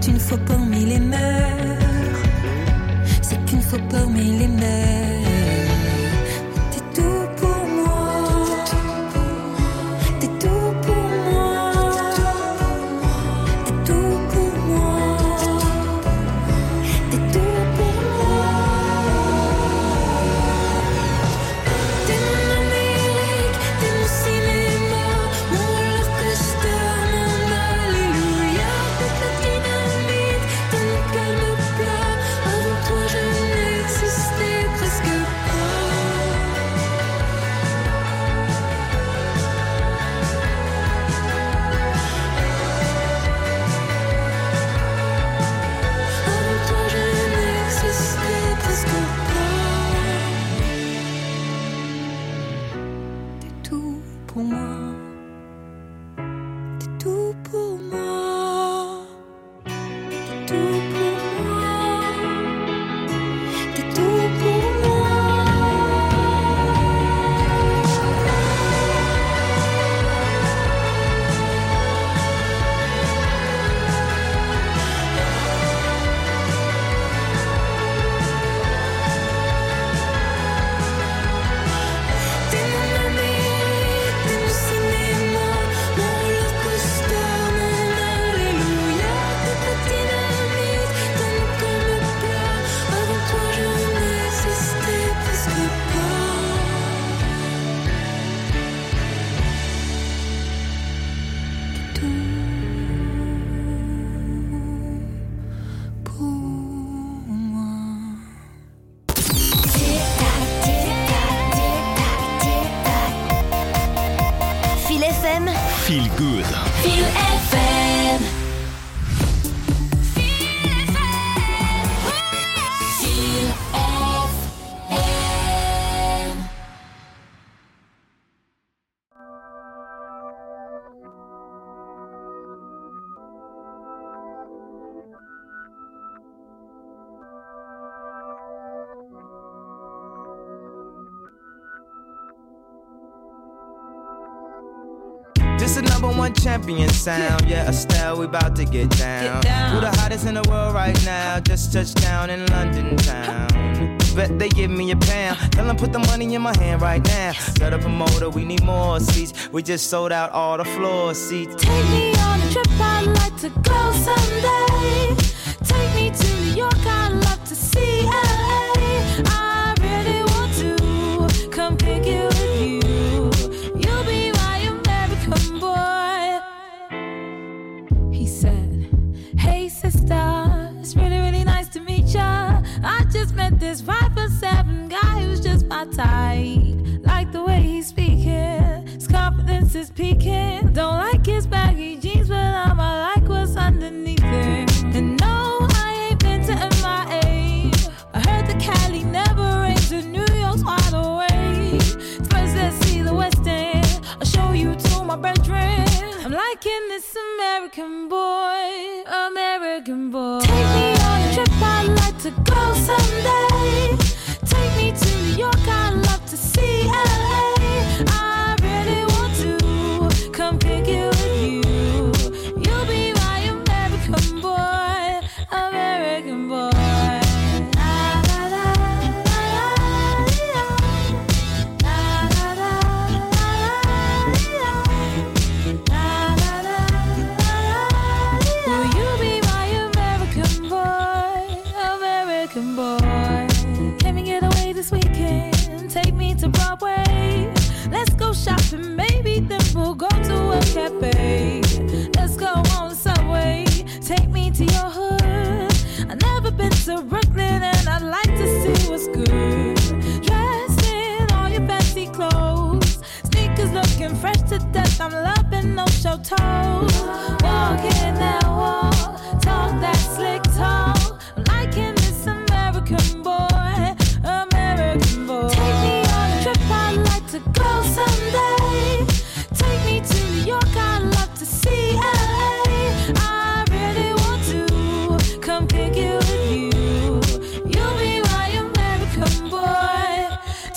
C'est une fois parmi les mers. C'est qu'une fois parmi les mers. T'es tout pour moi. T'es tout pour moi. T'es tout pour moi. T'es tout pour moi. T'es mon Amérique, t'es mon cinéma, mon roller coaster, mon alléluia. T'es la dynamite, t'es mon calme plat. Avant toi je n'existais presque pas. Avant toi je n'existais presque pas. T'es tout pour moi. T'es tout pour moi. T'es tout pour moi. T'es tout pour moi. T'es mon Amérique, t'es mon cinéma, mon roller coaster, mon alléluia. T'es la dynamite, t'es mon calme plat. Avant toi je n'existais presque pas. T'es tout pour moi. Feel FM. Feel good. Feel FM. This is number one champion sound. Yeah, Estelle, we about to get down. Who the hottest in the world right now? Just touched down in London town. Bet they give me a pound. Tell them put the money in my hand right now. Got a promoter, we need more seats. We just sold out all the floor seats. Take me on a trip, I'd like to go someday. Take me to New York, I'd love to see LA. I really want to come kick it with you. You'll be my American boy. He said, hey sister, it's really, really nice to meet ya. I just met this 5'7" guy who's just my type. Like the way he's speaking, his confidence is peaking. Don't like his baggy jeans, but I'ma like what's underneath it. And no, I ain't been to MIA. I heard the Cali never rains and New York's wide awake. First let's see the West End, I'll show you to my bedroom. I'm liking this American boy, American boy. Take me on a trip, I'd like to go someday. Take me to New York, I'd love to see LA. I really want to come kick it with you. You'll be my American boy, American boy. La, la, la, la, la, la, la, la, la, la. Will you be my American boy, American boy? Can we get away this weekend? Take me to Broadway. Let's go shopping, maybe then we'll go to a cafe. Let's go on the subway. Take me to your hood. I've never been to Brooklyn and I'd like to see what's good. Dressed in all your fancy clothes, sneakers looking fresh to death. I'm loving no show toes. Walking that wall, talk that slick talk. I'm liking this American boy, American boy. Take me on a trip, I'd like to go someday. Take me to New York, I'd love to see LA. I really want to come kick it with you. You'll be my American boy. Tell him walk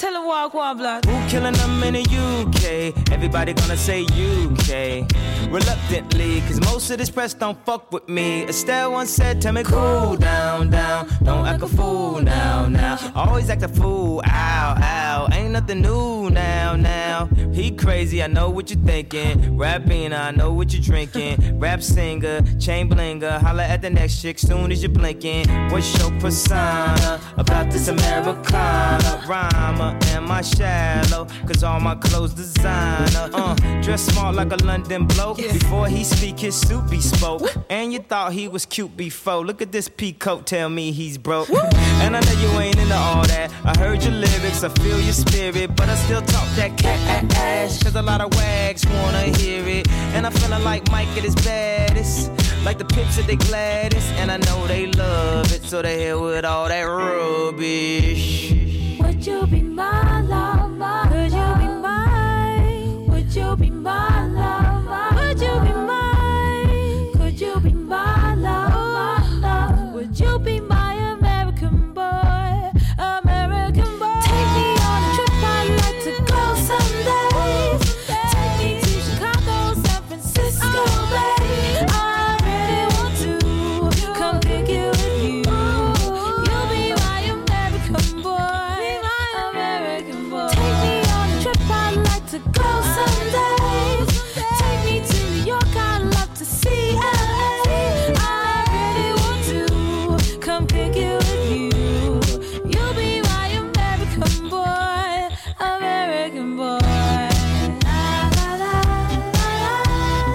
Aquablood. Who killing them in the UK? Everybody gonna say UK. Reluctantly, cause most of this press don't fuck with me. Estelle once said, tell me cool down, down. Don't act a fool now, now. Always act a fool, ow, ow. Ain't nothing new now, now. He crazy, I know what you're thinking. Rapping, I know what you're drinking. Rap singer, chain blinger. Holla at the next chick soon as you're blinking. What's your persona about this Americana? Rhymer, am I shallow? Cause all my clothes designer. Dress smart like a London bloke. Before he speak, his suit be spoke. And you thought he was cute before. Look at this peacoat, tell me he's broke. And I know you ain't into all that. I heard your lyrics, I feel your spirit. But I still talk that cat ass. Cause a lot of wags wanna hear it. And I'm feeling like Mike at his baddest. Like the pips at the Gladys. And I know they love it. So they here with all that rubbish. Would you be my lover? Could you be mine? Would you be my lover? Would you be mine? Could you be my lover? Would you be my American boy? American boy. Take me on a trip, I'd like to go someday. Take me to Chicago, San Francisco, babe. I really want to come pick you with you. You'll be my American boy. American boy. Take me on a trip, I'd like to go someday. Take me to New York, I'd love to see LA. I really want to come pick you with you. You'll be my American boy, American boy. La, la, la, la,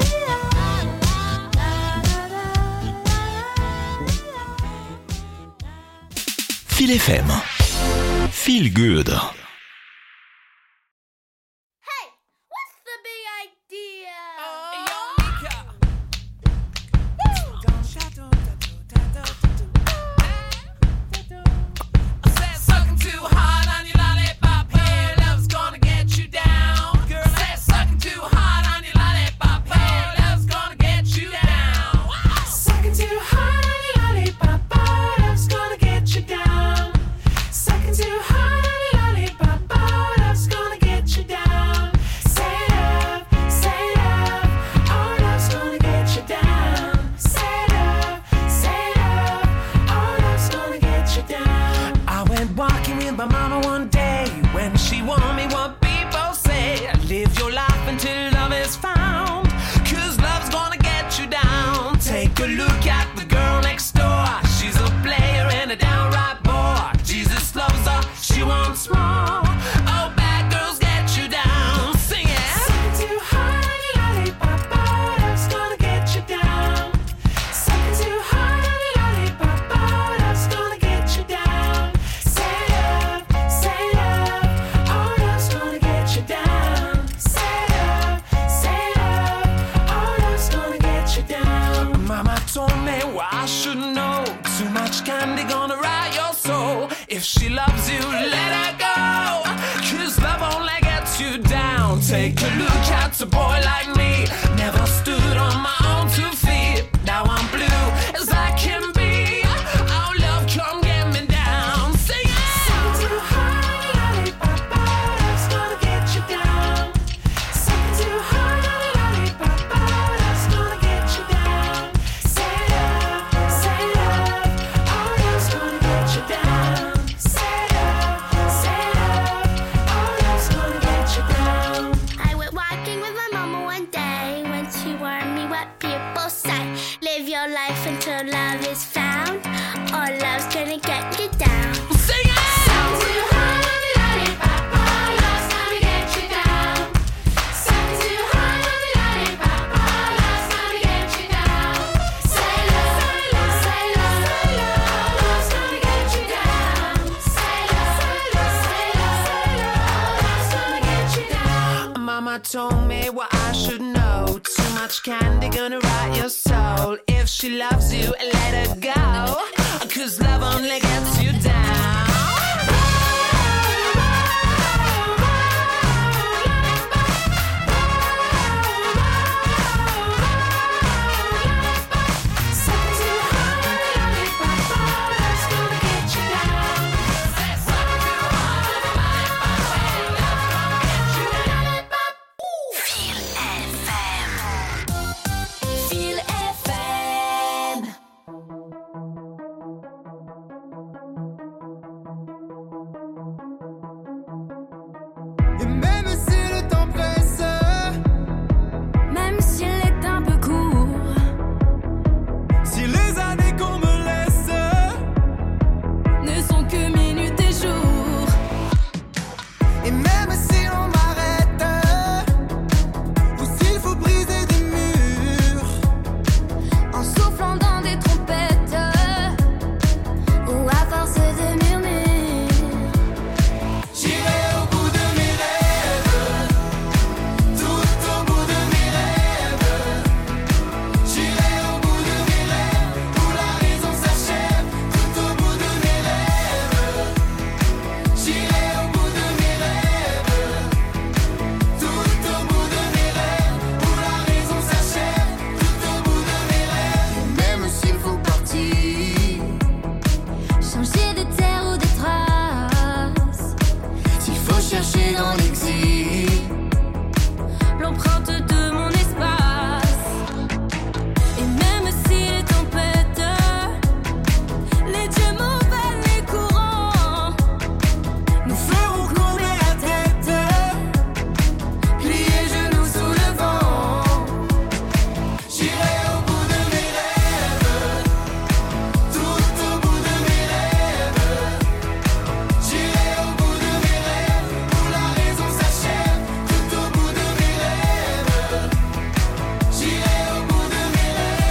Feel FM. Feel good. Hey, what's the big idea? I said sucking too hard on your lollipop, hey, love's gonna get you down. Girl, I said sucking too hard on your lollipop, hey, love's gonna get you down. Sucking too hard on your lollipop, oh, love's gonna get you down. Sucking too hard on your lollipop, oh, love's gonna get you down. Say love, oh, love's gonna get you down. Say love, oh, love's gonna get you down. I went walking with my mama one day when she warned me what people say. Live your life until love is found, cause love's gonna get you down. Take a look at the girl next door. She's a player and a downright bore. Jesus loves her, she wants more. Oh, bad girls get you down. Sing it. Sucking too hard on your lollipop, oh, love's gonna get you down. Sucking too hard on your lollipop, oh, love's gonna get you down. Say love, oh, love's gonna get you down. Say love, oh, love's gonna get you down. Mama told me what I should know. Too much candy gonna rot your soul. If she loves you, let her go, cause love only gets you down. Take a look at a boy like me. Never stood on my own 2 feet. Now I'm blue as I can be. Oh, love, come get me down. Sing it. Sucking too hard on your lollipop, oh, love's gonna get you down. Sucking too hard on your lollipop, oh, love's gonna get you down. Say love, oh, love's gonna get you down. Say love, oh, love's gonna get you down. I went walking with my mama one day when she warned me what people say. Live your life until love is found, or love's gonna get you down. Sing it. Sucking too hard on your lollipop, oh, love's gonna get you down. Sucking too hard on your lollipop, oh, love's gonna get you down. Say love, oh, love's gonna get you down. Say love, oh, love's gonna get you down. Mama told me what I should know. Too much candy gonna rot your soul. If she loves you, let her go, cause love only gets you down. Sucking too hard on your lollipop, oh, love's gonna get you down. Sucking too hard on your lollipop, entendant des trompettes ou à force de murmures. J'irai au bout de mes rêves, tout au bout de mes rêves. J'irai au bout de mes rêves, où la raison s'achève, tout au bout de mes rêves. J'irai au bout de mes rêves, tout au bout de mes rêves, où la raison s'achève, tout au bout de mes rêves. Même s'il faut partir, changer de terre ou de traces, s'il faut chercher dans l'exil l'empreinte de mon espace. Et même si les tempêtes, les dieux mauvais, les courants nous feront courber la tête, plier genoux sous le vent. J'irai au bout de mes rêves, tout au bout de mes rêves. J'irai au bout de mes rêves, où la raison s'achève, tout au bout de mes rêves. J'irai au bout de mes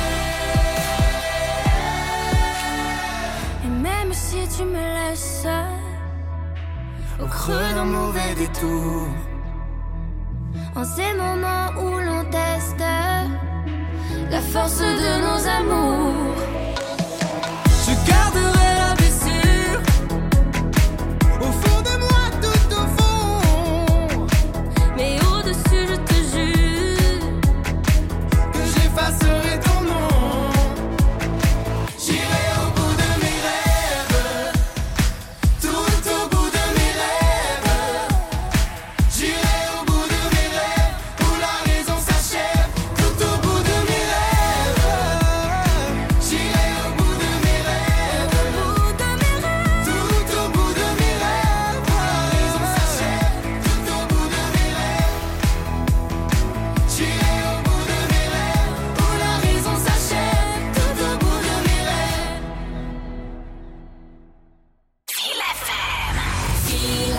rêves. Et même si tu me laisses au creux d'un mauvais détour, en ces moments où l'on teste la force de nos amours, je garderai la blessure au fond de moi, tout au fond. Mais au-dessus, je te jure Que j'effacerai ton nom. J'irai au bout de mes rêves, tout au bout de mes rêves. J'irai au bout de mes rêves, où la raison s'achève, tout au bout de mes rêves. J'irai au bout de mes rêves, tout au bout de mes rêves, où la raison s'achève, tout au bout de mes rêves. J'irai au bout de mes rêves, où la raison s'achève, tout au bout de mes rêves. Feel FM.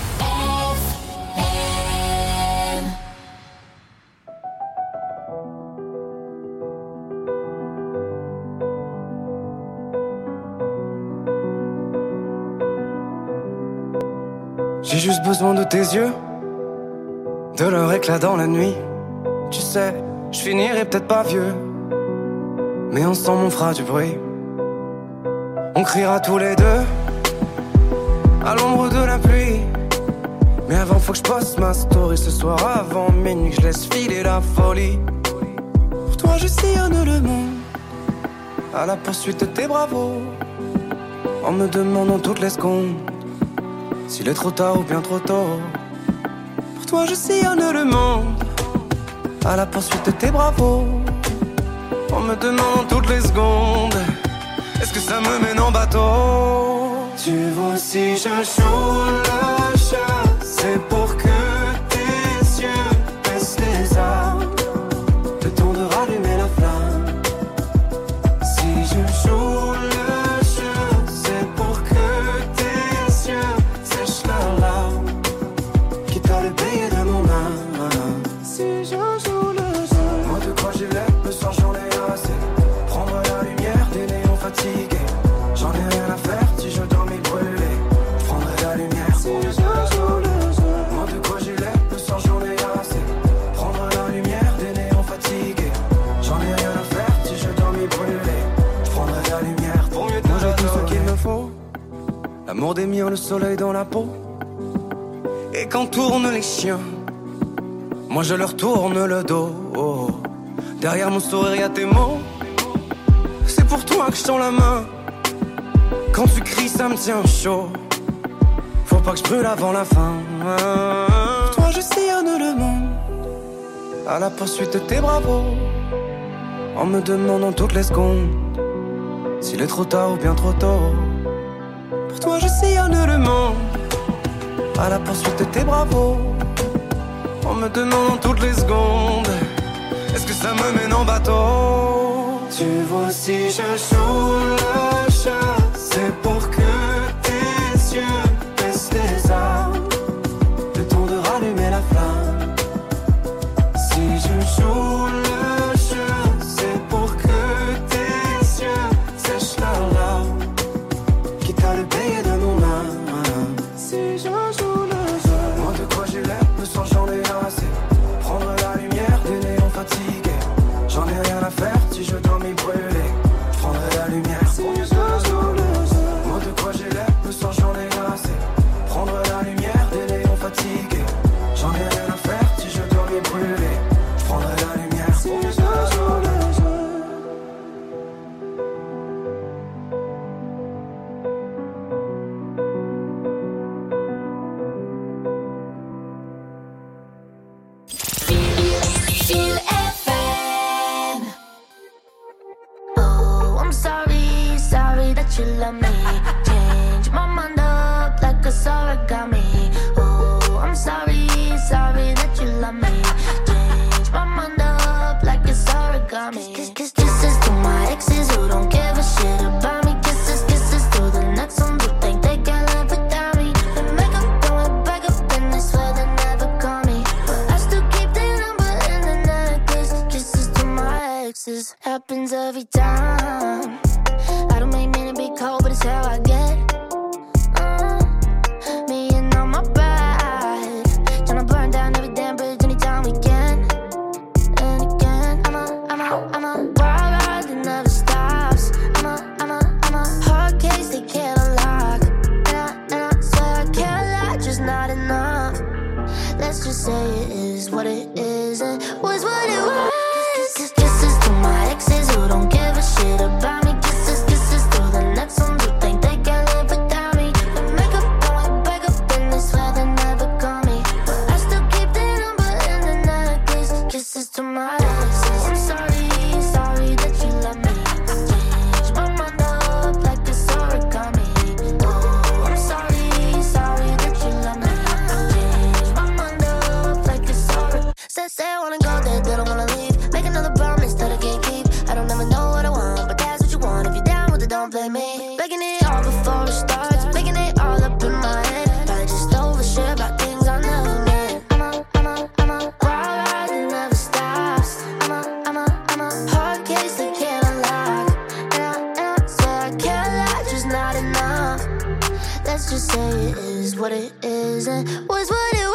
J'ai juste besoin de tes yeux, de leur éclat dans la nuit. Tu sais, je finirai peut-être pas vieux, mais ensemble on fera du bruit. On criera tous les deux à l'ombre de la pluie. Mais avant faut que je poste ma story ce soir avant minuit, que je laisse filer la folie. Pour toi je sillonne le monde à la poursuite de tes bravos, en me demandant toutes les secondes s'il est trop tard ou bien trop tôt. Pour toi je sillonne le monde à la poursuite de tes bravos, en me demandant toutes les secondes est-ce que ça me mène en bateau. Tu vois si je joue le jeu, c'est pour que tes yeux baissent les armes, le temps de rallumer la flamme. Si je joue le jeu, c'est pour que tes yeux sèchent leurs larmes, quitte à le payer de mon âme. Si je joue le jeu, moi de quoi j'ai l'air, le soir j'en ai assez. Prendre la lumière des néons fatigués, j'en ai rien à faire si je dois m'y brûler. Je prendrai la lumière si je joue le jeu. Moi de quoi j'ai l'air, le soir j'en ai assez. Prendre la lumière des néons fatigués, j'en ai rien à faire si je dois m'y brûler. Je prendrai la lumière pour mieux te moi j'ai tout ce qu'il me faut, l'amour des miens, le soleil dans la peau. Et quand tournent les chiens, moi je leur tourne le dos. Derrière mon sourire y'a tes mots, c'est pour toi que je tends la main. Quand tu cries ça me tient chaud, faut pas que je brûle avant la fin. Pour toi je sillonne le monde à la poursuite de tes bravos, en me demandant toutes les secondes s'il est trop tard ou bien trop tôt. Pour toi je sillonne le monde à la poursuite de tes bravos, en me demandant toutes les secondes est-ce que ça me mène en bateau. Tu vois si je joue le jeu, c'est pour que tes yeux baissent les armes, le temps de rallumer la flamme. Si je joue le jeu, c'est pour que tes yeux I'm sorry, sorry that you love me. Change my mind up like a origami. Oh, I'm sorry, sorry that you love me. Change my mind up like it's origami. Kisses to my exes who don't give a shit about me. Kisses to the next ones who think they can live without me. They make up, going back up, and I swear they never call me. But I still keep their number in the necklace. Kisses to my exes happens every time. I don't make mean to be cold, but it's how I get. Me and all my pride, tryna burn down every damn bridge anytime we can. And again, I'm a wild ride that never stops. I'm a hard case they can't unlock. And I swear I can't lie, just not enough. Let's just say it is what it is and was what it was. Kisses to my exes who don't give a shit about me. Kisses to the next ones who think they can live without me. They make up, going back up, and they swear they never call me. But I still keep their number in the necklace. Kisses to my exes. I'm sorry, sorry that you love me. Change my mind up like it's origami. Oh, I'm sorry, sorry that you love me. Change my mind up like it's origami. Say I wanna go there, they don't wanna leave. Make another promise that I can't keep. I don't ever know what I want, but that's what you want. If you're down with it, don't blame me. Making it all before it starts, making it all up in my head. I just overshare about things I never meant. I'm a wild ride that never stops. I'm a hard case that can't unlock. And I swear I can't lie, just not enough. Let's just say it is what it is and was what it was.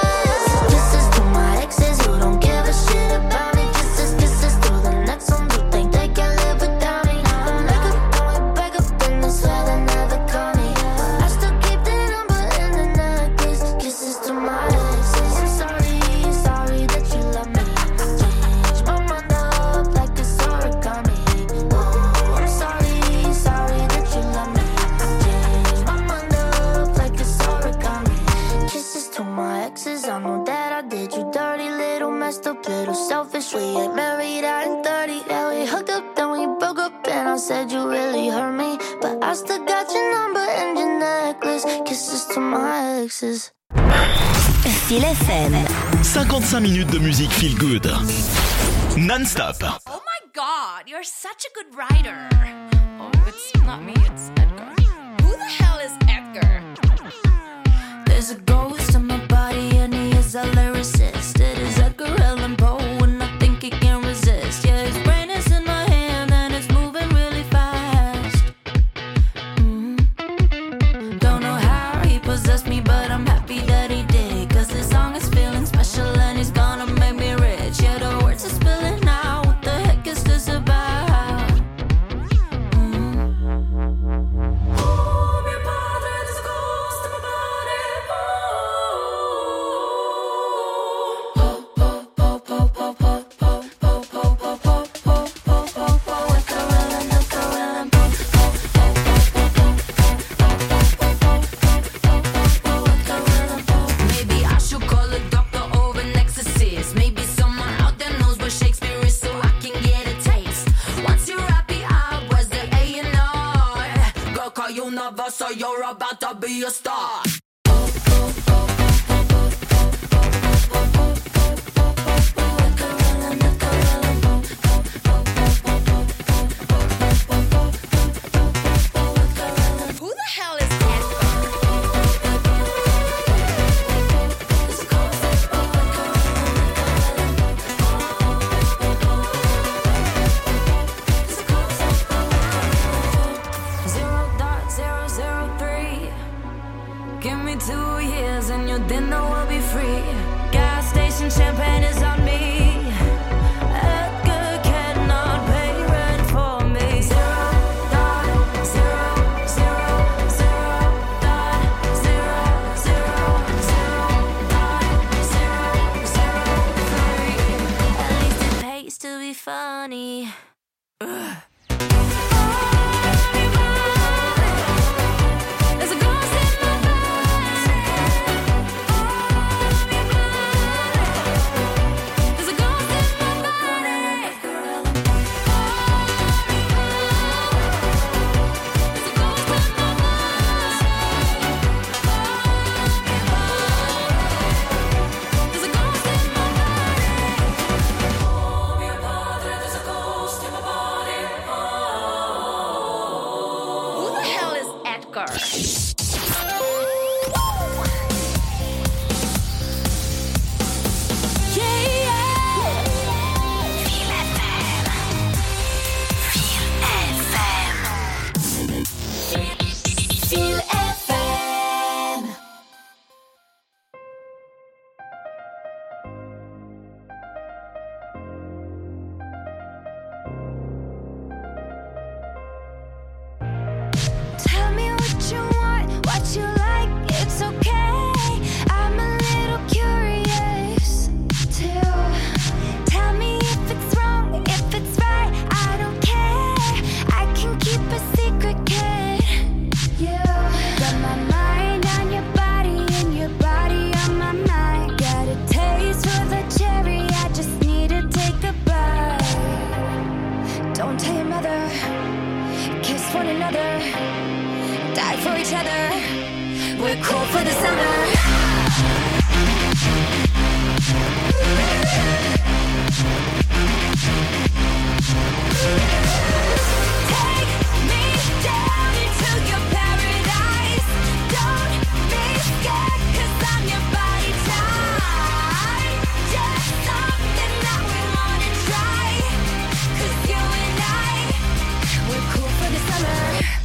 Kisses to my exes who don't give a shit about me. Kisses to the next ones who think they can live without me. They make up, going back up, and they swear they never call me. I still keep their number in the necklace. Kisses to my exes. I'm sorry, sorry that you love me. Change my mind up like it's origami. Oh, I'm sorry, sorry that you love me. Change my mind up like it's origami. Kisses to my exes. I know that I did you dirty, little messed up, little selfish. We ain't married out in 30. Yeah, we hooked up, then we broke up, and I said you really hurt me. But I still got your number and your necklace. Kisses to my exes. Feel FM. 55 minutes de musique feel good. Non-stop. Oh my god, you're such a good writer. Oh, it's not me, it's Edgar. Who the hell is Edgar? There's a ghost in my body and he is a lyricist. It is Edgar Allan Poe and I think he can resist. Yeah, his brain is in my hand and it's moving really fast. Don't know how he possessed me, but I'm happy that he did. Cause this song is feeling special and he's gonna make me rich. Yeah, the words are spilling out. What the heck is this about? So you're about to be a star. Who the hell is Give each other. We're cool for the summer. Take me down into your paradise. Don't be scared, 'cause I'm your body type. Just something that we wanna try. 'Cause you and I, we're cool for the summer.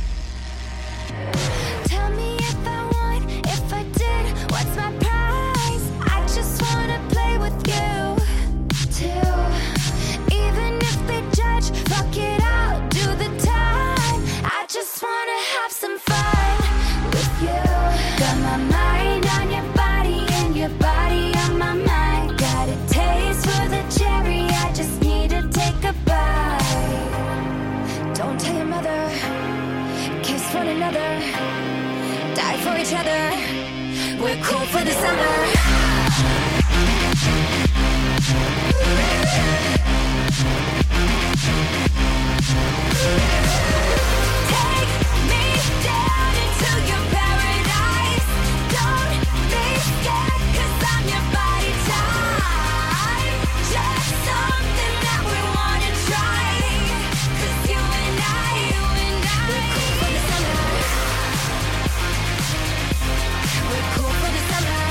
Tell me if I won, if I did, what's my prize? I just wanna play with you, too. Even if they judge, fuck it out, do the time. I just wanna have some fun with you. Got my mind on your body and your body on my mind. Got a taste for the cherry, I just need to take a bite. Don't tell your mother, kiss one another, die for each other. We're cool for the summer. Take me down into your paradise. Don't be scared, 'cause I'm your body type. Just something that we wanna try. 'Cause you and I, we're cool for the summer. We're cool for the summer.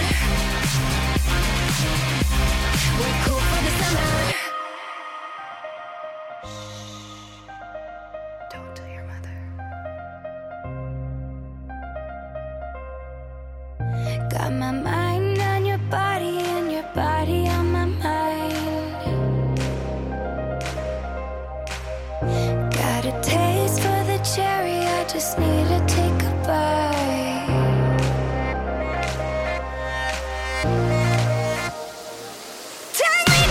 We're cool for the summer. Don't tell your mother. Got my mind on your body and your body on my mind. Got a taste for the cherry, I just need to take a bite. Take me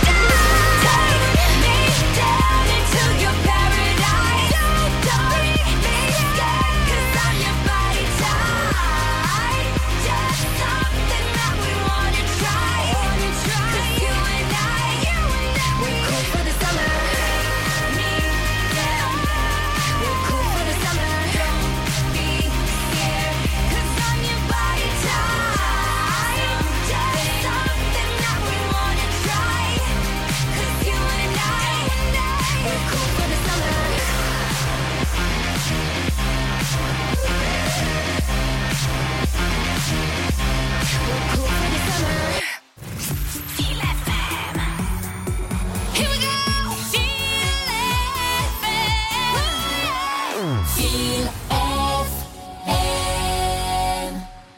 down into your paradise. Don't be scared, 'cause I'm your body type. Just something that we wanna try. 'Cause you and I, we're cool for the summer. Me, yeah, we're cool for the summer. Don't be scared, 'cause I'm your body type. Just something that we wanna try. 'Cause you and I, we're cool for the summer. We're cool for the summer. Feel FM. Here we go. Feel FM. Feel FM.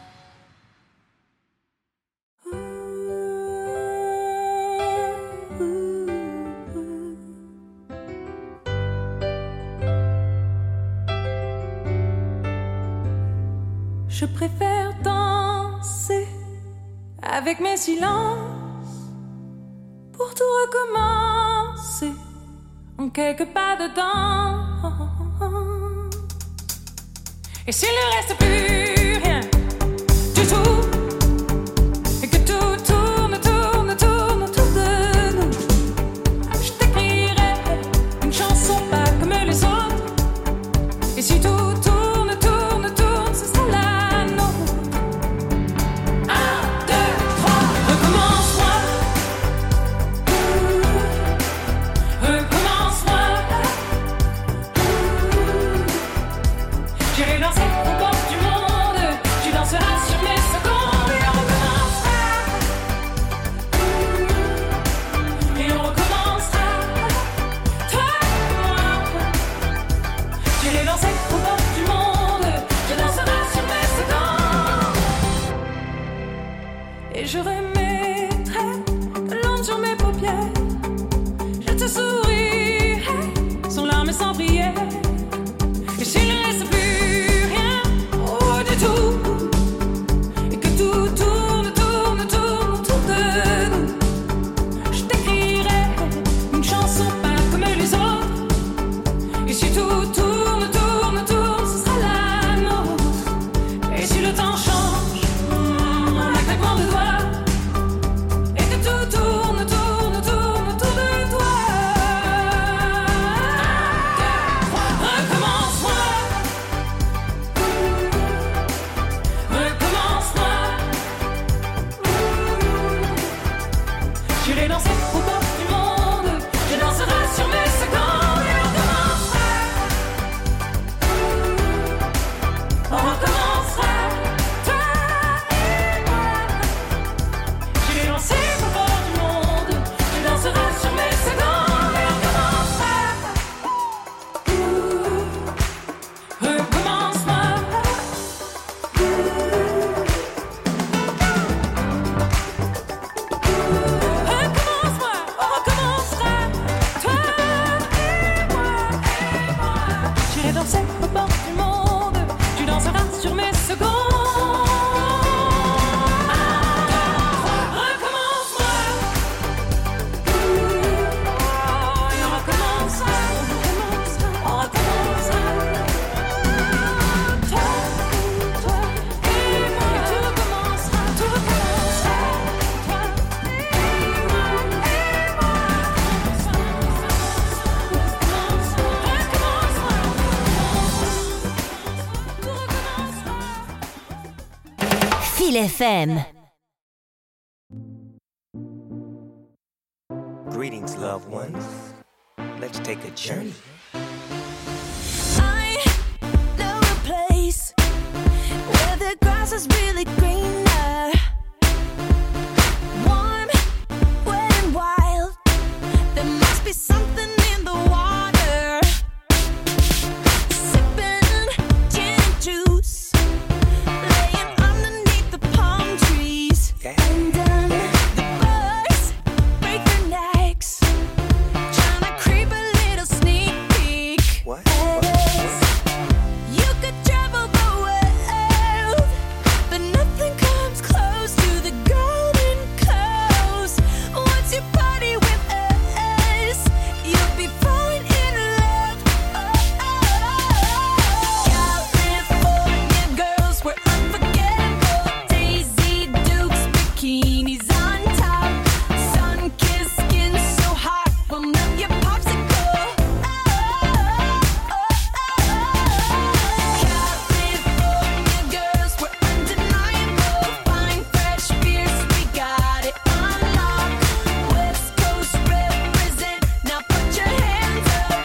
Je préfère danser avec mes silences pour tout recommencer en quelques pas dedans. Et s'il ne reste plus rien du tout, et que tout tourne, tourne, tourne autour de nous, je t'écrirai une chanson pas comme les autres. Et si tout tourne, tourne, tourne, ce sera la nôtre. 1, 2, 3, recommence-moi. Recommence-moi. J'irai danser au bord du monde. Tu danseras sur mes secondes. Et on recommencera. Et on recommencera. Toi et moi. J'irai danser au bord du monde. Tu danseras sur mes secondes. Et je remettrai de l'encre sur mes paupières. Je te sourirai sans larmes et sans prière. Et s'il ne reste plus rien, oh du tout, et que tout tourne, tourne, tourne autour de nous, je t'écrirai une chanson pas comme les autres. Et si tout tourne, tourne, tourne, ce sera la nôtre. Et si le temps change, en un claquement de doigts, J'irai danser au bord du monde. Tu danseras sur mes secondes. Recommence-moi. Et on recommencera. On recommencera. Toi et moi. Et tout recommencera. Tout recommencera. Toi et moi. Feel FM. Greetings, loved ones. Let's take a journey. I know a place where the grass is really greener. Warm, wet and wild. There must be something in the water. Sipping gin and juice, laying underneath the palm trees. And the birds break their necks, trying to creep a little sneak peek. What? You could travel the world, but nothing comes close to the Golden Coast. Once you party with us, you'll be falling in love. California girls were unforgettable. Daisy Dukes, bikinis on top. Sun-kissed skin so hot, will melt your popsicle. California girls were undeniable. Fine, fresh, fierce, we got it on lock. West Coast represent, now put your hands up.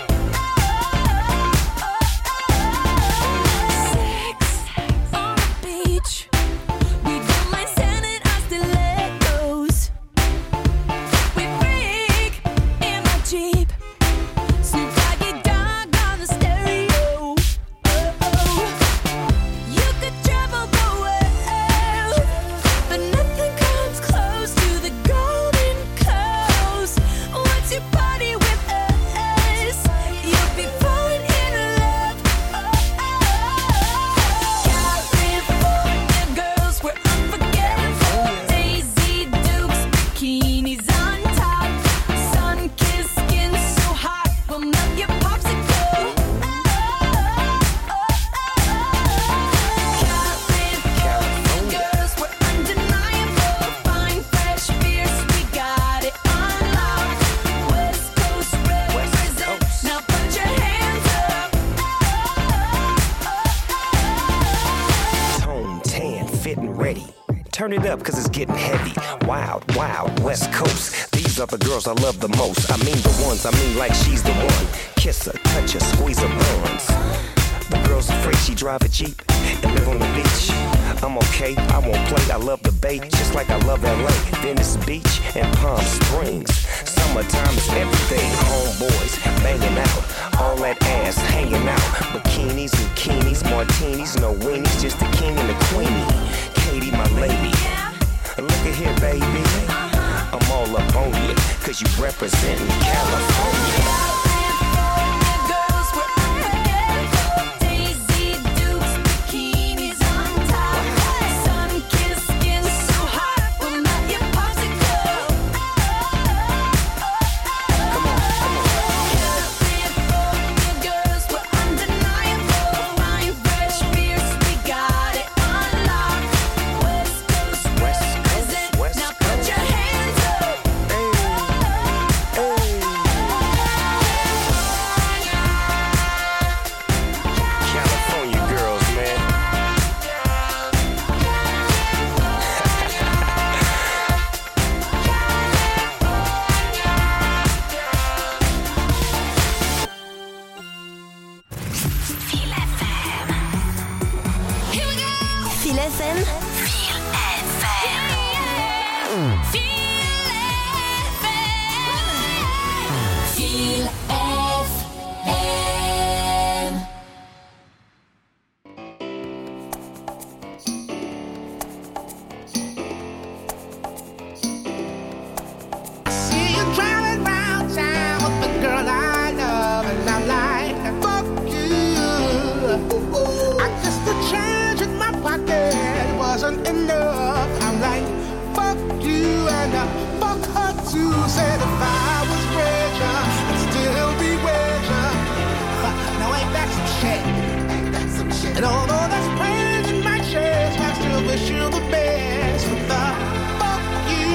Sex on the beach, we don't mind standing our stilettos. We freak in our Jeep, Snoop Doggy Dogg on the stereo. You could travel the world, but nothing comes close to the Golden Coast. Once you party with us, you'll be falling in love. California girls were unforgettable. Daisy Dukes, bikinis on top. Sun-kissed skin so hot, will melt your popsicle. California girls were undeniable. Fine, fresh, fierce, we got it on lock. West Coast represent, now put your hands up. Tone, tan, fit and ready. Turn it up, cause it's getting heavy. Wild, wild, West Coast. These are the girls I love the most. I mean the ones, I mean like she's the one. Kiss her, touch her, squeeze her buns. The girl's afraid she drive a Jeep and live on the beach. I'm okay, I won't play, I love the bay, just like I love LA, Venice Beach, and Palm Springs. Summertime is everything, homeboys banging out, all that ass hanging out. Bikinis, bikinis, martinis, no weenies, just the king and the queenie. Katie, my lady, look at here, baby. I'm all up on you, cause you representing California. Girls were unforgettable. Daisy Dukes, bikinis on top. Sun-kissed skin so hot, will melt your popsicle. California girls were undeniable. Fine, fresh, fierce, we got it on lock. West Coast represent, now put your hands up. California girls, man. Feel FM. Feel FM. See you driving round town with the girl I love, and I'm like, fuck you. And although there's pain in my chest, I still wish you the best. But fuck you.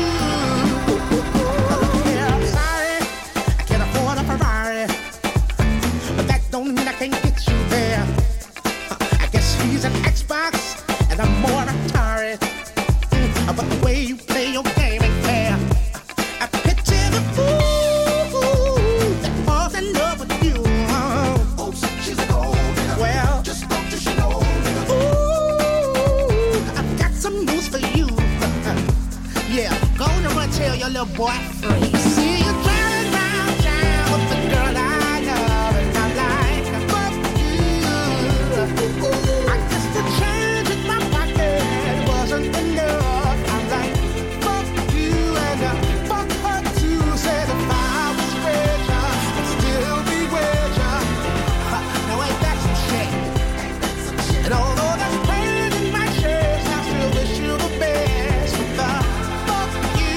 Yeah, I'm sorry, I can't afford a Ferrari, but that don't mean I can't get you there. I guess he's an Xbox and I'm more Atari. But the way you play your game ain't fair. I picture the fool that falls in love with you. Oops, she's a gold digger. Well, just don't you know. Ooh, I've got some news for you. Yeah, go on and run tell your little boy free. See you driving round town with the girl I love, and I'm like, fuck you. I guess the change in my pocket wasn't enough. I'm like, fuck you and fuck her too. Said if I was richer, I'd still be with ya. Now ain't that some shit? And although there's pain in my chest, I still wish you the best. But fuck you.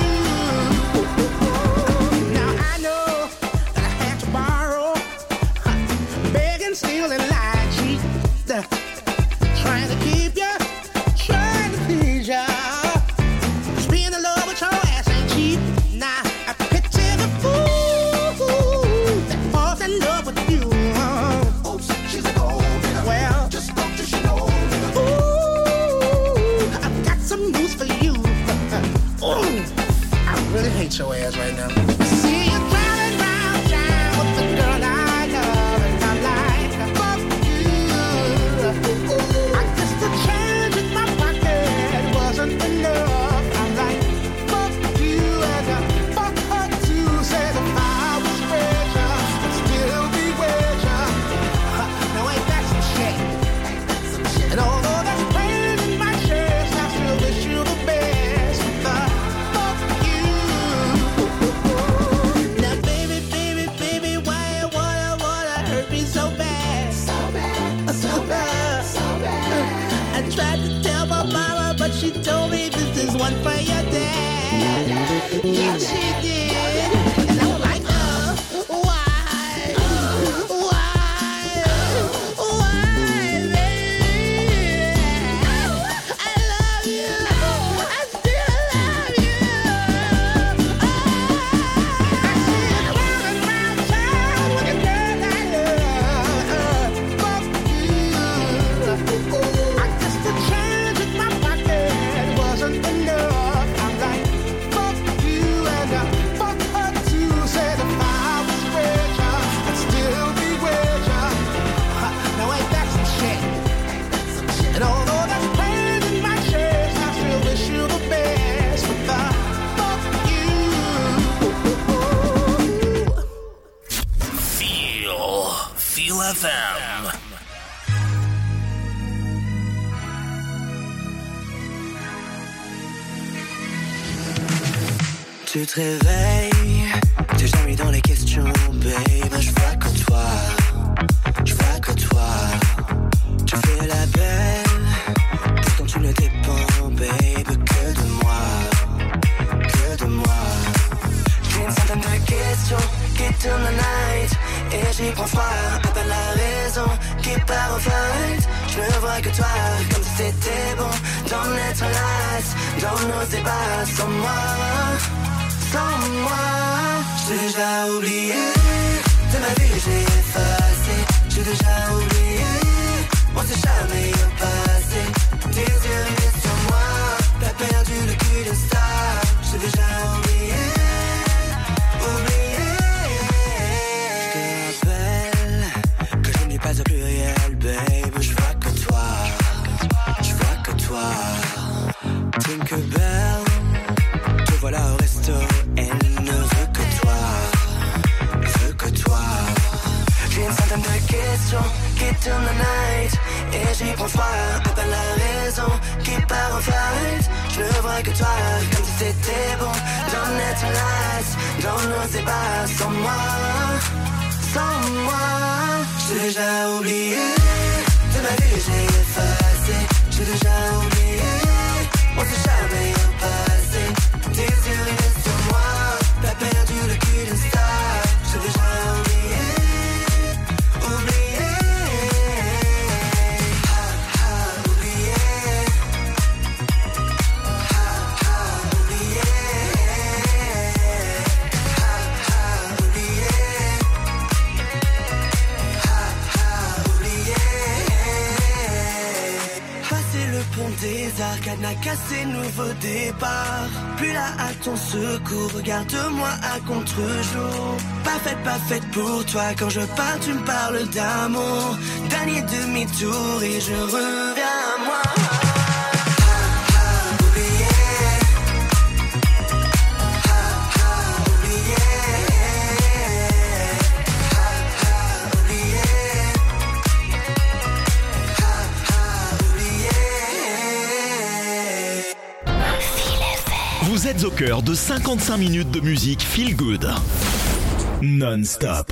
Now I know that I had to borrow, begging, stealing, lying, cheat, trying to keep ya, trying to please ya. Just being in love with your ass ain't cheap. Nah, I picture the fool that falls in love with you. Oops, she's a gold digger. Well, just don't you know. Ooh, I've got some news for you. Ooh, I really hate your ass right now. See you driving round town with the girl I love, and I'm like, fuck you. I guess the change in my pocket wasn't enough. I'm like, fuck you and fuck her too. Said if I was richer, I'd still be with ya. Now ain't that some shit? And although there's pain in my chest, I still wish you the best. But fuck you. Now baby, baby, baby, why you wanna hurt me so bad? So bad, so bad, so bad. I tried to tell my mama, but she told me this is one for your dad. Yeah, she did. And I was like, why? Baby? I love you. I still love you. I see you driving round town with a girl I love. Fuck you. I guess the change in my pocket wasn't enough. I'm like, fuck you and fuck her too. Said if I was richer, I'd still be with ya. Now ain't that some shit? And although there's pain in my chest, I still wish you the best. But fuck you. Feel FM. Tu te réveilles, t'es jamais dans les questions, babe. Je vois que toi, je vois que toi. Tu fais la belle, pourtant tu ne dépends, babe, que de moi, que de moi. J'ai une centaine de questions qui tournent la night, et j'y prends froid, appelle la raison qui part au fight. Je ne vois que toi, comme si c'était bon d'en être las, dans nos débats sans moi. Sans moi, j'ai déjà oublié. De ma vie j'ai effacé. J'ai déjà oublié. On s'est jamais passé. Tes yeux rivés sur moi. T'as perdu le cul de star. J'ai déjà oublié. Oublié. Je te rappelle que je n'ai pas au pluriel, babe. Je vois que toi. Je vois que toi. Tinkerbell. Te voilà au resto, elle ne veut que toi, veut que toi. J'ai une centaine de questions qui tournent la night, et j'y prends froid, appelle la raison qui part au fight. Je ne vois que toi, comme si c'était bon d'en être las, dans nos débats sans moi, sans moi. J'ai déjà oublié, de ma vie j'ai effacé. J'ai déjà oublié, on s'est jamais passé. Tes yeux rivés sur moi, t'as perdu le cul d'une star. J'ai déjà oublié, oublié. pont des arcades n'a cassé, nouveau départ. Plus là à ton secours, regarde-moi à contre-jour. Pas faite pour toi, quand je pars tu me parles d'amour. Dernier demi-tour et je reviens à moi. Vous êtes au cœur de 55 minutes de musique feel good. Non-stop.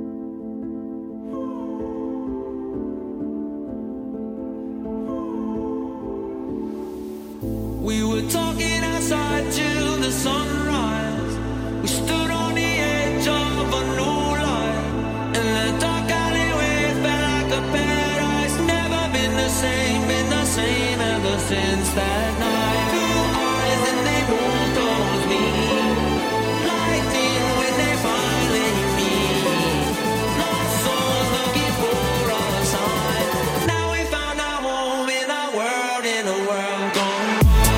We were talking outside till the sunrise. We stood on the edge of a new light. In the dark alleyway felt like a paradise. Never been the same ever since that night. Blue eyes and they move towards me. Lightning when they finally meet. Lost souls looking for a sign. Now we found our home in a world gone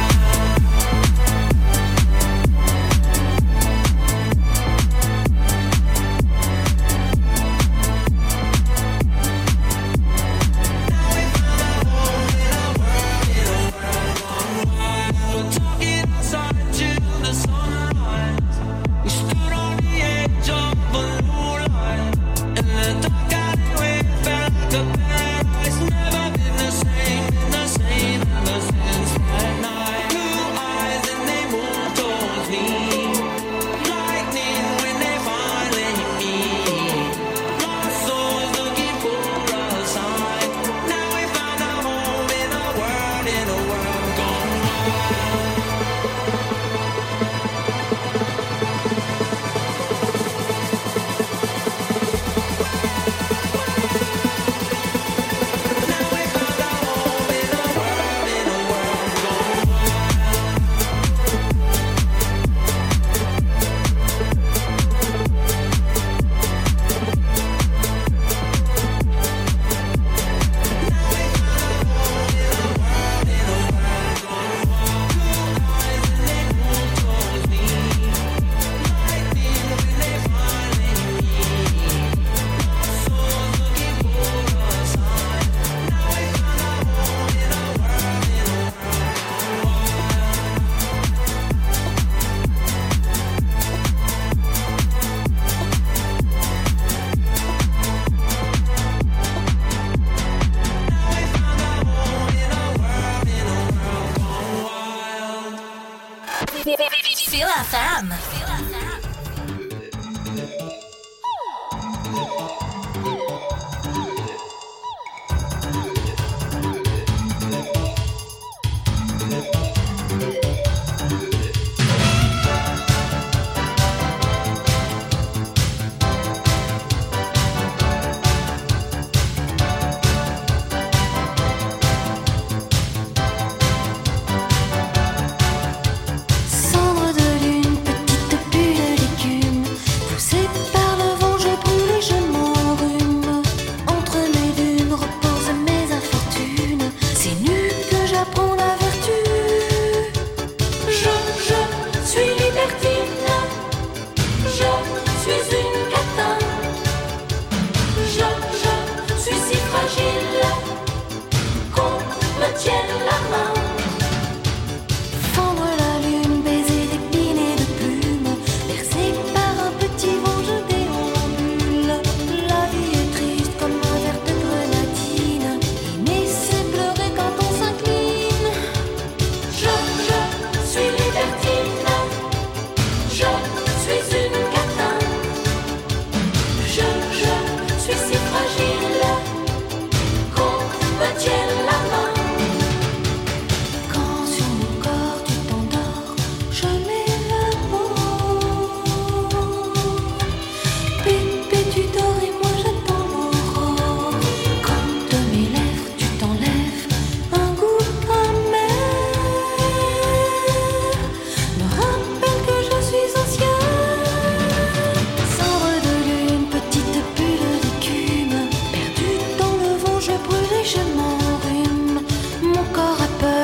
Feel FM. Cendre de lune, petite bulle d'écume, poussée par le vent, je brûle et je m'enrhume. Entre mes dunes reposent mes infortunes, c'est nu que j'apprends la vertu. Je suis libertine, je suis une catin. Je suis si fragile qu'on me tienne la main. Fendre la lune, baiser des pinés de plumes, bercé par un petit vent, je déambule. La vie est triste comme un verre de grenadine, aimer c'est pleurer quand on s'incline. Je suis libertine, je suis une catin. Je suis si fragile qu'on me tienne la main. Quand sur mon corps tu t'endors, je m'évapore. Bébé tu dors et moi j'attends l'aurore. Comme de mes lèvres tu t'enlèves un goût amer. Me rappelle que je suis ancien. Cendre de lune, petite bulle d'écume, perdue dans le vent, je brûle et je m'enrhume. Mon corps a peur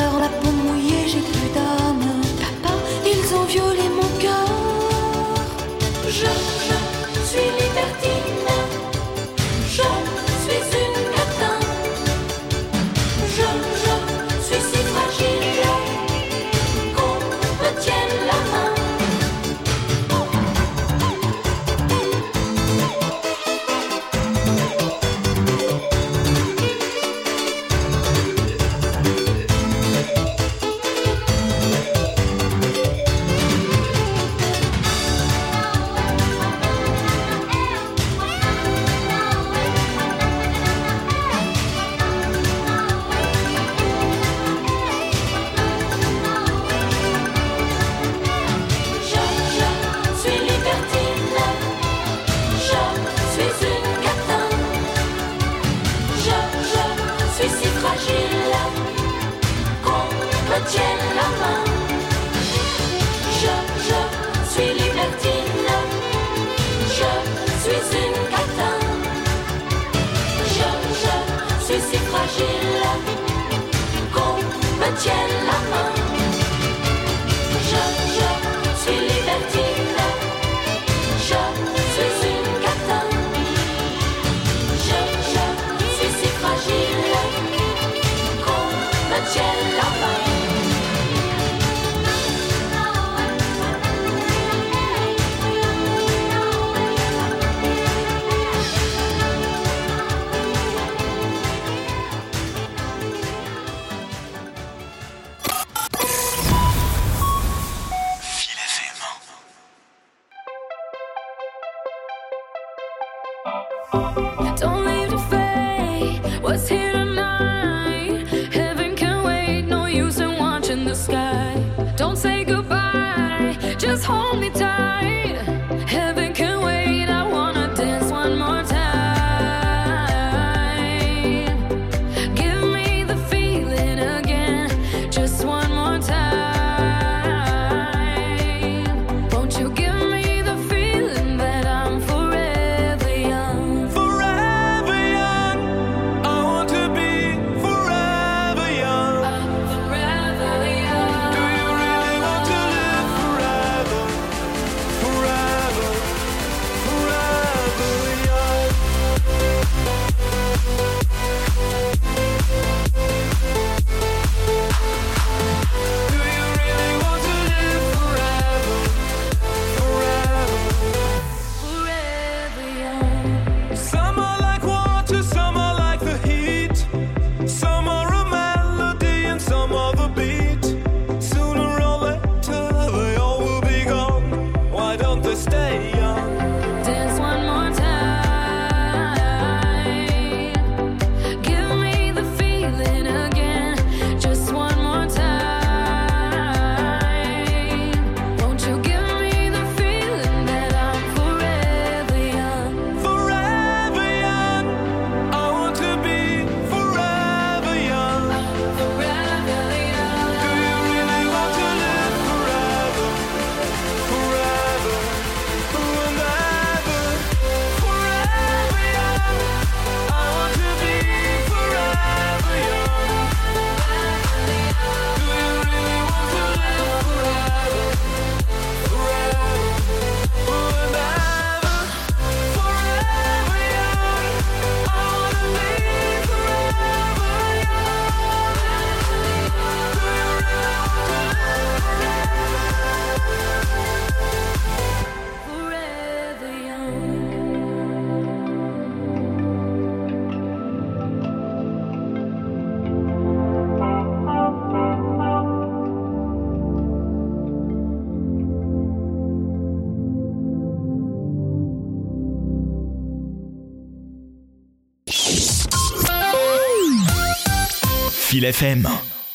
Fil FM.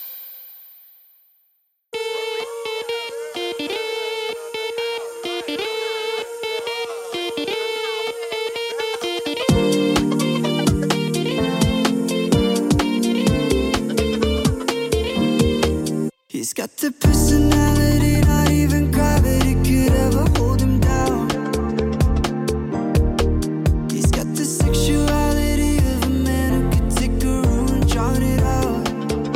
He's got the personality, not even gravity could ever hold him down. He's got the sexuality of a man who could take a room and drown it out.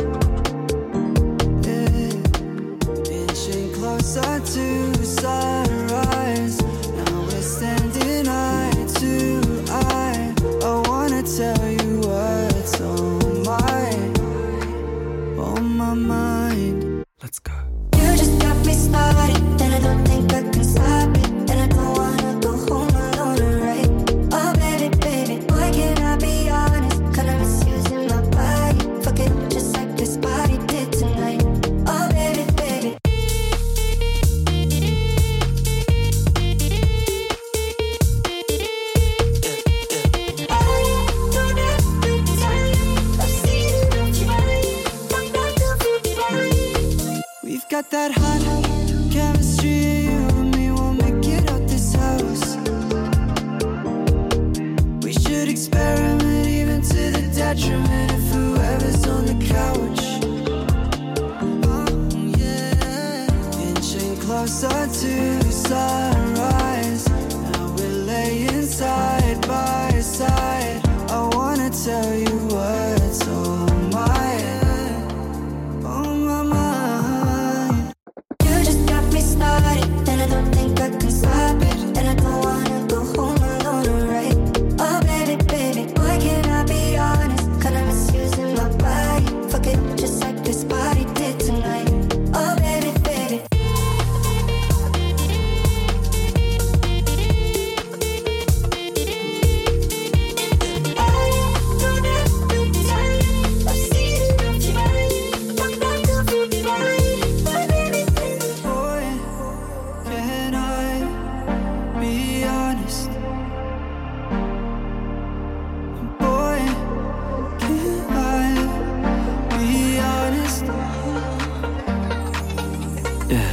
Yeah. Inching closer to sunrise. Now we're standing eye to eye. I wanna tell you what's on my mind. Let's go. You just got me started, and I don't think I can stop it. And I don't wanna go home alone, right? Oh baby, baby, why can't I be honest? Kinda misusing my body, fuck it just like this body did tonight. Oh baby, baby. We've got that hot chemistry, you and me will make it out this house. We should experiment even to the detriment of whoever's on the couch. Oh yeah, inching closer to sunrise. Now we're laying side by side. I wanna tell you what's on my mind. You just got me started, and I don't think I can stop it. And I don't wanna go home alone, right? Oh baby, baby, why can't I be honest? Kinda misusing my body, fuck it just like this body did tonight. Oh baby, baby. Boy, can I be honest? Boy, can I be honest? Yeah.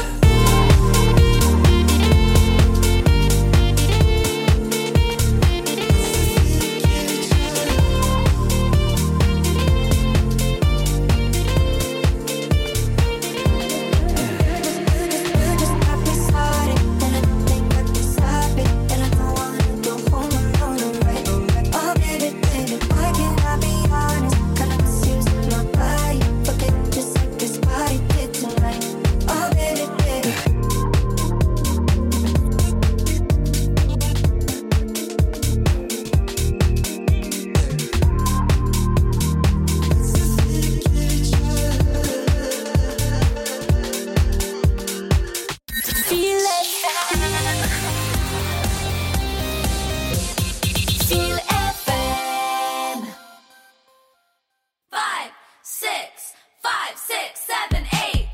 Feel FM. 5, 6, 5, 6, 7, 8.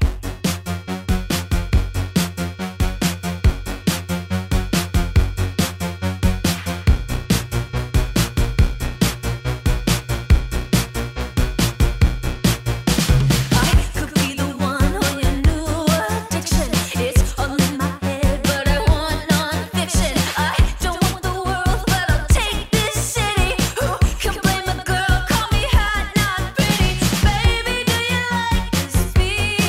I could be the one on your new addiction. It's all in my head, but I want non-fiction. I don't want the world, but I'll take this city. Who can blame a girl? Call me hot, not pretty. Baby, do you like this beat?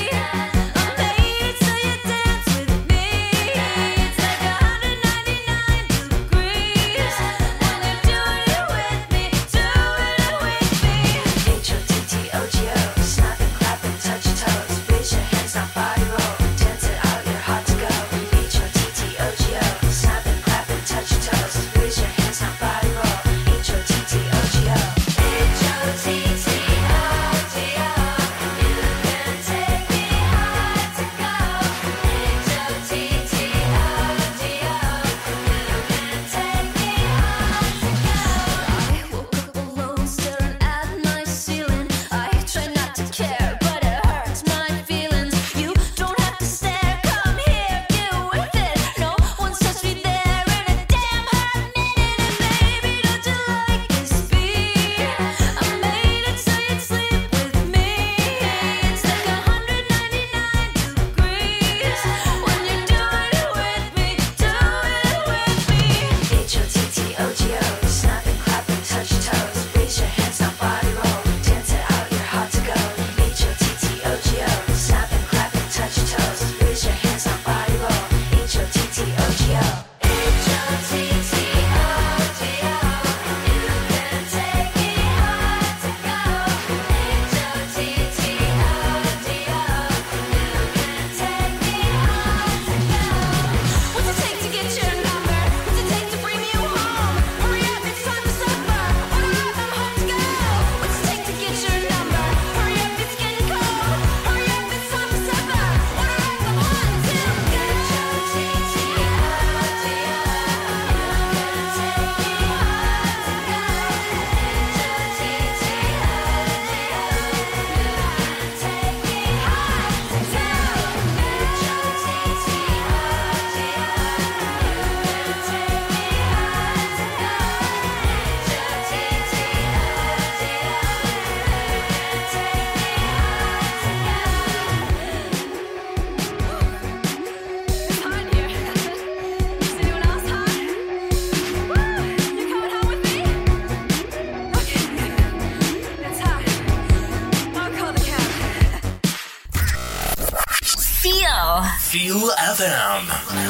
now. Feel FM.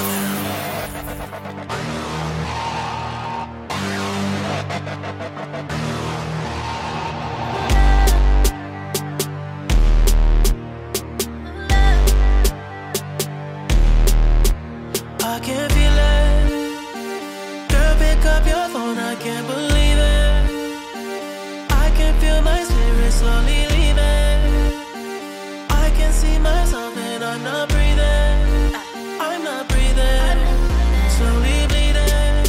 I can feel it. Girl, pick up your phone, I can't believe it. I can feel my spirit slowly leaving. I can see myself and I'm not breathing. I'm not breathing. Slowly bleeding.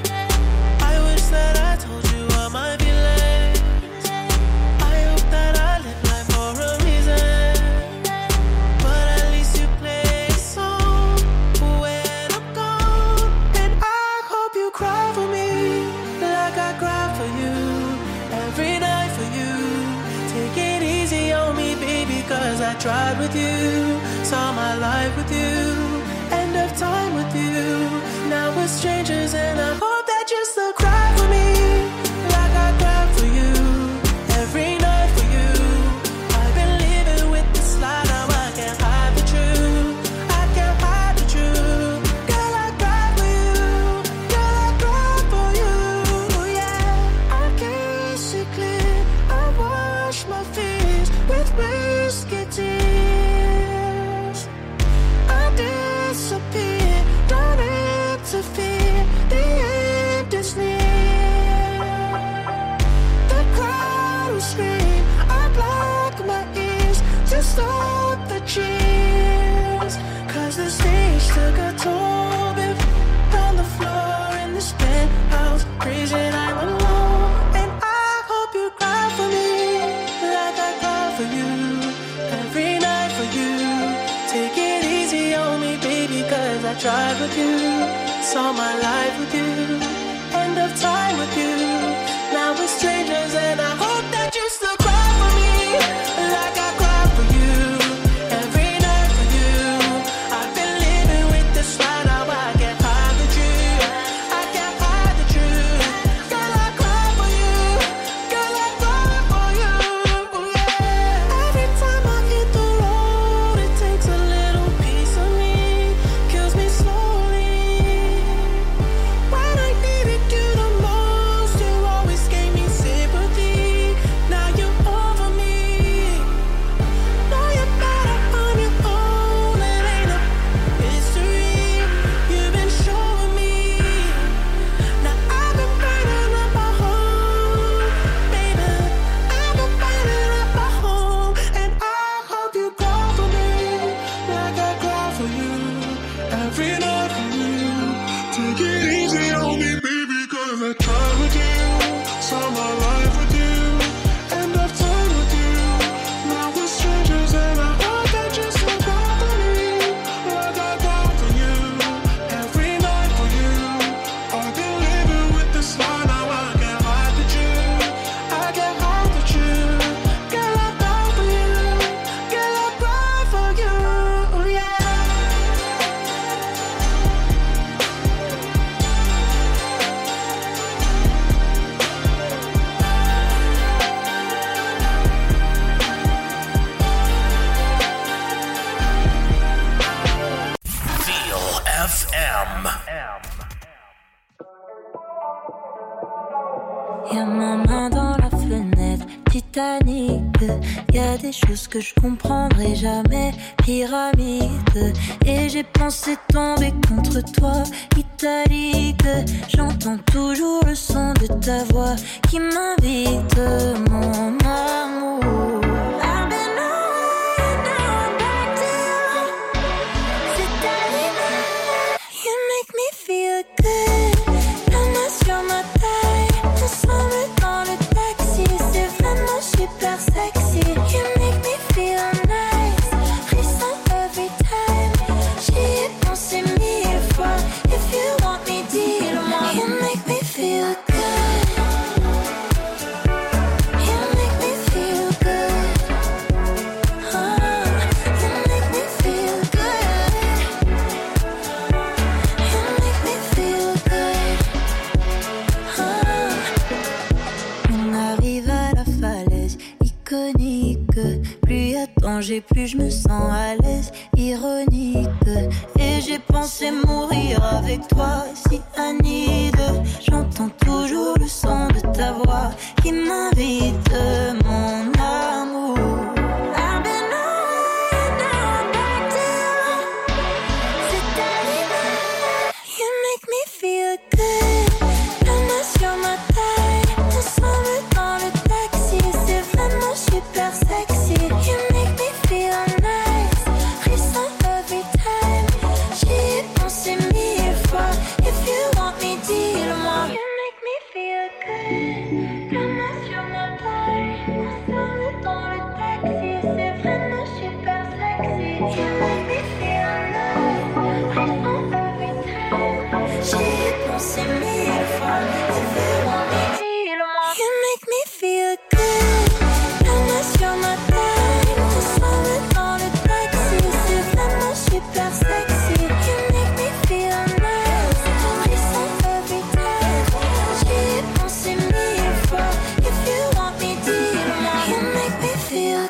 I wish that I told you all my feelings. I hope that I live life for a reason. But at least you play a song when I'm gone. And I hope you cry for me like I cry for you. Every night for you. Take it easy on me, baby, cause I tried with you. Saw my life with you. End of time with you. Now we're strangers and I hope that you still cry for me like I cry for you. Every night for you. I've been living with this lie, now I can't hide the truth. I can't hide the truth. Girl, I cry for you. Girl, I cry for you. Yeah, I can't see clear. I wash my fears with whiskey tears. I disappear, don't interfere. The end is near. The crowd will scream. I block my ears to stop the cheers. Cause the stage took a toll. Been on the floor in this penthouse, freezing, I'm alone. And I hope you cry for me like I cry for you. Every night for you. Take it easy on me, baby, cause I tried with you. Saw my life with you. End of time with you. Now we're strangers and I hope that you still cry for me like I cry for you. Every night for you. I've been living with this lie, now I can't hide the truth. I can't hide the truth. Girl, I cry for you. Girl, I cry for you. Yeah. Every time I hit the road, it takes a little piece of me, kills me slowly. When I needed you the most, you always gave me sympathy. Now you're over me. Know you're better on your own. It ain't a mystery. You've been showing me. Now I've been burning up my home, baby. I've been burning up my home, and I hope you cry for me like I cry for you. Every night for you. Take it easy on me, baby, cause I tried with you. Saw my life with you. End of time with you. Now we're strangers and I hope that you still cry for me like I cry for you. Every night for you. I've been living with this lie, now I can't hide the truth. I can't hide the truth. Girl, I cry for you. Girl, I cry for you. Yeah. Feel FM. Y'a ma main dans la fenêtre, Titanic. Y'a des choses que je comprendrai jamais, pyramide. Et j'ai pensé tomber contre toi, italique. J'entends toujours le son de ta voix qui m'invite, mon amour. I've been away, now I'm back to you. C'est ta lumière, you make me feel good. La main sur ma taille, ensemble dans le taxi, c'est vraiment super sexy. You make me feel nice, frisson every time. J'y ai pensé 1000 fois. If you want me, dis-le-moi. You make me feel good. You make me feel good. Plus y a de danger, plus je me sens à l'aise, ironique. Et j'ai pensé mourir avec toi, si Annie. J'entends toujours le son de ta voix qui m'invite, mon amour. I've been on now, back to you. C'est ta lumière, you make me feel good. La main sur ma taille, ensemble dans le taxi, c'est vraiment super sexy. You make me feel nice, frisson every time. J'y ai pensé 1000 fois. If you want me, dis-le-moi. You make me feel good. La main sur ma taille, ensemble dans le taxi, c'est vraiment super sexy.